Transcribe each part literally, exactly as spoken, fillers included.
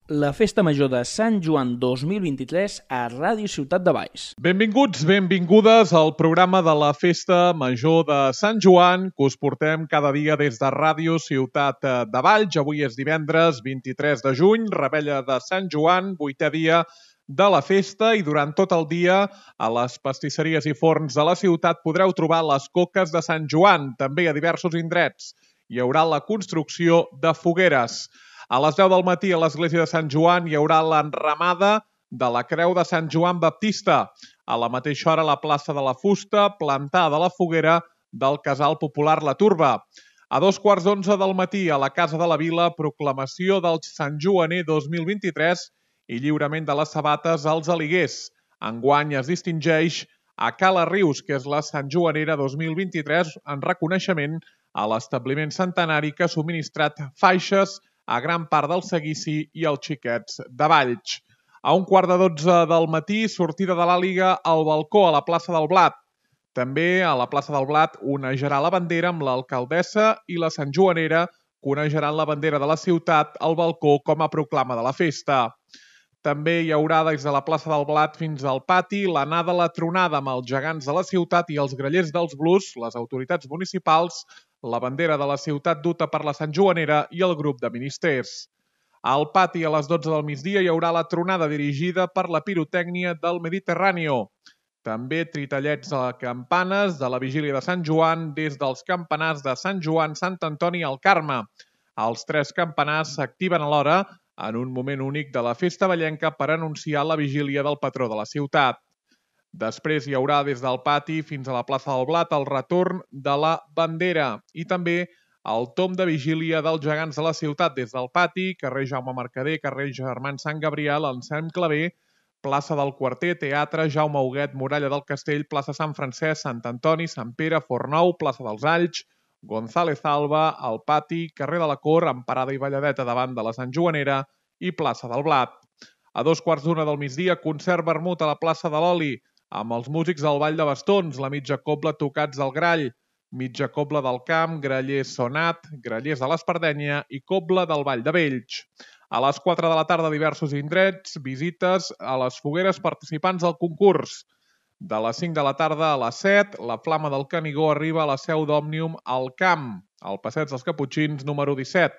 la Festa Major de Sant Joan dos mil vint-i-tres a Ràdio Ciutat de Valls. Benvinguts, benvingudes al programa de la Festa Major de Sant Joan que us portem cada dia des de Ràdio Ciutat de Valls. Avui és divendres vint-i-tres de juny, revetlla de Sant Joan, vuitè dia de la festa, i durant tot el dia a les pastisseries i forns de la ciutat podreu trobar les coques de Sant Joan. També a diversos indrets hi haurà la construcció de fogueres. A les deu del matí a l'església de Sant Joan hi haurà l'enramada de la Creu de Sant Joan Baptista. A la mateixa hora a la plaça de la Fusta, plantada la foguera del Casal Popular La Turba. A dos quarts d'onze del matí a la Casa de la Vila, proclamació del Sant Joaner dos mil vint-i-tres i lliurament de les sabates als Aliguers. Enguany es distingeix a Cala Rius, que és la Sant Joanera dos mil vint-i-tres, en reconeixement a l'establiment centenari que ha subministrat faixes a gran part del seguici i els xiquets de Valls. A un quart de dotze del matí, sortida de l'Àliga al balcó a la plaça del Blat. També a la plaça del Blat onejarà la bandera amb l'alcaldessa i la Sant Joanera que onejaran la bandera de la ciutat al balcó com a proclama de la festa. També hi haurà des de la plaça del Blat fins al pati l'anada a la tronada amb els gegants de la ciutat i els grallers dels Blues, les autoritats municipals, la bandera de la ciutat duta per la Sant Joanera i el grup de ministers. Al pati a les dotze del migdia hi haurà la tronada dirigida per la pirotècnia del Mediterráneo. També tritallets a campanes de la vigília de Sant Joan des dels campanars de Sant Joan, Sant Antoni i el Carme. Els tres campanars s'activen alhora en un moment únic de la festa vallenca per anunciar la vigília del patró de la ciutat. Després hi haurà des del pati fins a la plaça del Blat el retorn de la bandera i també el tom de vigília dels gegants de la ciutat des del pati, carrer Jaume Mercader, carrer Germans Sant Gabriel, Anselm Clavé, plaça del Quarter, Teatre, Jaume Huguet, Muralla del Castell, plaça Sant Francesc, Sant Antoni, Sant Pere, Fornou, plaça dels Alls, González Alba, al pati, carrer de la Cor, amb parada i balladeta davant de la Sant Joanera i plaça del Blat. A dos quarts d'una del migdia, concert vermut a la plaça de l'Oli, amb els músics del Ball de Bastons, la mitja cobla Tocats del Grall, mitja cobla del Camp, grallers Sonat, grallers de l'Espardenya i cobla del Vall de Vells. A les quatre de la tarda, diversos indrets, visites a les fogueres participants del concurs. De les cinc de la tarda a les set, la Flama del Canigó arriba a la seu d'Òmnium al Camp, al Passeig dels Caputxins número disset.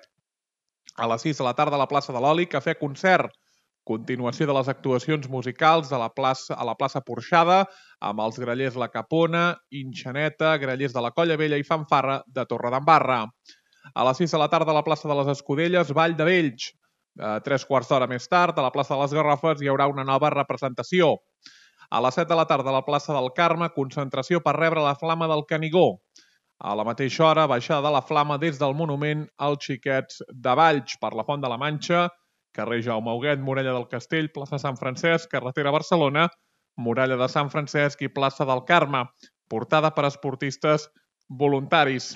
A les sis de la tarda a la plaça de l'Oli, cafè concert. Continuació de les actuacions musicals de la plaça, a la plaça Porxada, amb els grallers La Capona, Inxaneta, grallers de la Colla Vella i Fanfarra de Torredembarra. A les sis de la tarda a la plaça de les Escudelles, Vall de Vells. A tres quarts d'hora més tard, a la plaça de les Garrofes hi haurà una nova representació. A les set de la tarda a la plaça del Carme, concentració per rebre la Flama del Canigó. A la mateixa hora, baixada de la Flama des del monument als xiquets de Valls per la Font de la Manxa, carrer Jaume Huguet, Muralla del Castell, plaça Sant Francesc, carretera Barcelona, Muralla de Sant Francesc i plaça del Carme, portada per esportistes voluntaris.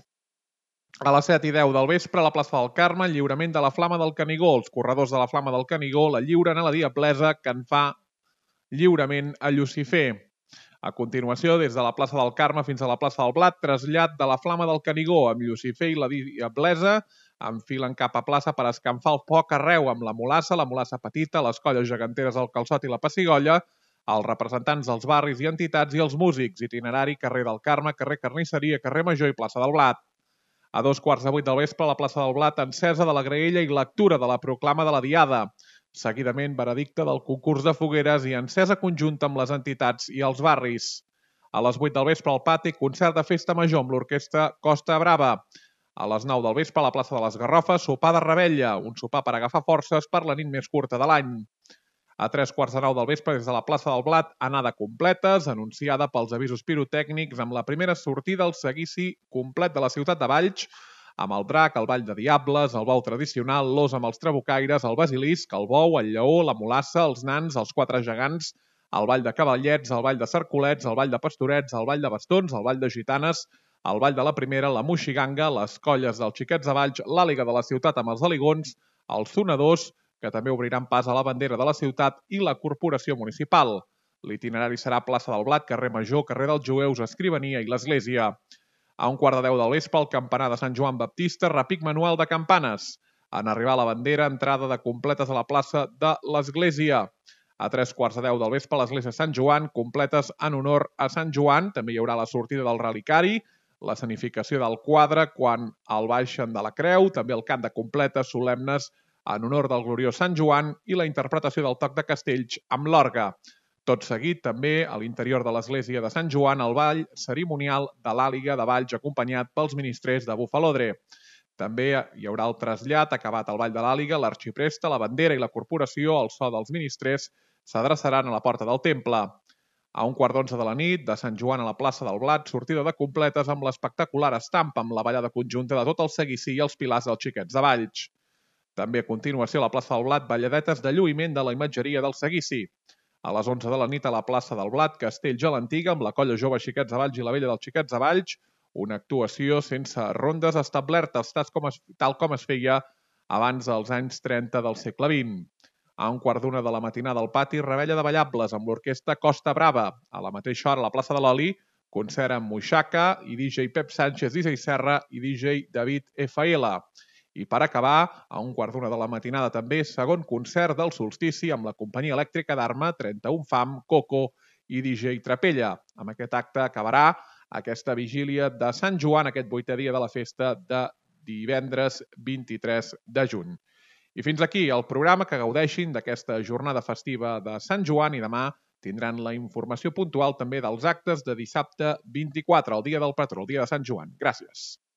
A les set i deu del vespre, a la plaça del Carme, lliurament de la Flama del Canigó. Els corredors de la Flama del Canigó la lliuren a la Diablesa, que en fa lliurament a Llucifer. A continuació, des de la plaça del Carme fins a la plaça del Blat, trasllat de la Flama del Canigó amb Llucifer i la Diablesa, enfilen cap a plaça per escampar el foc arreu amb la mulassa, la mulassa petita, les colles geganteres del Calçot i la Pessigolles, els representants dels barris i entitats i els músics, itinerari, carrer del Carme, carrer Carnisseria, carrer Major i plaça del Blat. A dos quarts de vuit del vespre, a la plaça del Blat, encesa de la graella i lectura de la proclama de la Diada. Seguidament, veredicte del concurs de fogueres i encesa conjunta amb les entitats i els barris. A les vuit del vespre, al pati, concert de festa major amb l'orquestra Costa Brava. A les nou del vespre, a la plaça de les Garrofes, sopar de revetlla, un sopar per agafar forces per la nit més curta de l'any. A tres quarts de nou del vespre, des de la plaça del Blat, anada completes, anunciada pels avisos pirotècnics amb la primera sortida al seguici complet de la ciutat de Valls, amb el drac, el ball de diables, el bou tradicional, l'os amb els trabucaires, el basilisc, el bou, el lleó, la mulassa, els nans, els quatre gegants, el ball de cavallets, el ball de cercolets, el ball de pastorets, el ball de bastons, el ball de gitanes, el ball de la primera, la moixiganga, les colles dels xiquets de Valls, l'àliga de la ciutat amb els aligons, els sonadors, que també obriran pas a la bandera de la ciutat, i la corporació municipal. L'itinerari serà plaça del Blat, carrer Major, carrer dels Jueus, Escrivania i l'Església. A un quart de deu del vespre, el campanar de Sant Joan Baptista, repic manual de campanes. En arribar a la bandera, entrada de completes a la plaça de l'Església. A tres quarts de deu del vespre a l'església de Sant Joan, completes en honor a Sant Joan. També hi haurà la sortida del relicari, la sanificació del quadre quan el baixen de la creu, també el cant de completes solemnes en honor del gloriós Sant Joan i la interpretació del toc de castells amb l'orgue. Tot seguit, també, a l'interior de l'església de Sant Joan, el ball cerimonial de l'Àliga de Valls acompanyat pels ministrers de Bufalodre. També hi haurà el trasllat, acabat el ball de l'Àliga, l'arxipresta, la bandera i la corporació, al so dels ministrers, s'adreçaran a la porta del temple. A un quart d'onze de la nit, de Sant Joan a la plaça del Blat, sortida de completes amb l'espectacular estampa amb la ballada conjunta de tot el seguici i els pilars dels Xiquets de Valls. També a continuació a la plaça del Blat, balladetes de lluïment de la imatgeria del seguici. A les onze de la nit a la plaça del Blat, Castells a l'Antiga, amb la colla jove Xiquets de Valls i la vella dels Xiquets de Valls, una actuació sense rondes establertes, tal com es feia abans dels anys trenta del segle vint. A un quart d'una de la matinada al pati, rebella de ballables amb l'orquestra Costa Brava. A la mateixa hora, a la plaça de l'Oli, concert amb Moixaca i D J Pep Sánchez, D J Serra i D J David F L. I per acabar, a un quart d'una de la matinada també, segon concert del solstici amb la companyia elèctrica d'Arma, trenta-un Fam, Coco i D J Trapella. Amb aquest acte acabarà aquesta vigília de Sant Joan, aquest vuitè dia de la festa de divendres vint-i-tres de juny. I fins aquí el programa, que gaudeixin d'aquesta jornada festiva de Sant Joan i demà tindran la informació puntual també dels actes de dissabte vint-i-quatre, el dia del patró, el dia de Sant Joan. Gràcies.